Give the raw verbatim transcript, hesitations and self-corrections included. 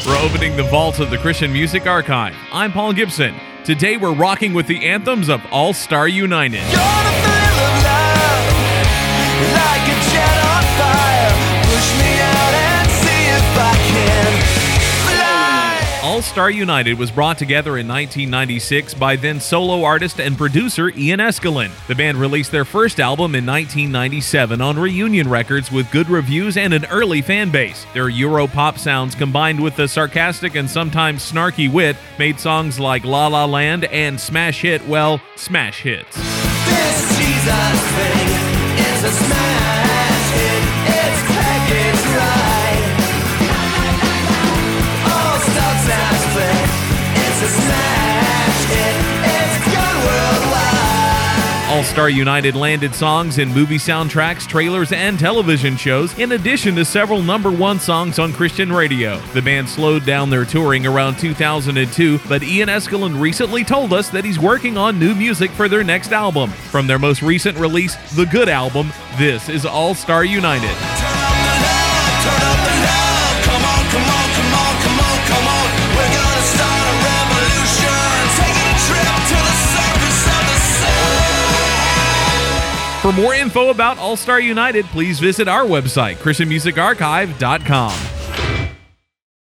For opening the vaults of the Christian Music Archive, I'm Paul Gibson. Today we're rocking with the anthems of All Star United. You're the thrill of love, like a jet on fire. Push me out and see if I can fly. All Star United was brought together in nineteen ninety-six by then solo artist and producer Ian Eskelin. The band released their first album in nineteen ninety-seven on Reunion Records with good reviews and an early fan base. Their Euro pop sounds combined with the sarcastic and sometimes snarky wit made songs like La La Land and smash hit, well, smash hits. This Jesus thing is a smash hit. It's packaged right. All Star sounds click. It's a smash hit. It's gone worldwide. All Star United landed songs in movie soundtracks, trailers, and television shows, in addition to several number one songs on Christian radio. The band slowed down their touring around two thousand two, but Ian Eskelin recently told us that he's working on new music for their next album. From their most recent release, The Good Album, this is All Star United. Turn up the love, turn up the love. Come on, come on, come on, come on, come on. We're gonna start a revolution. Taking a trip to the surface of the sun. For more info about All Star United, please visit our website, christian music archive dot com.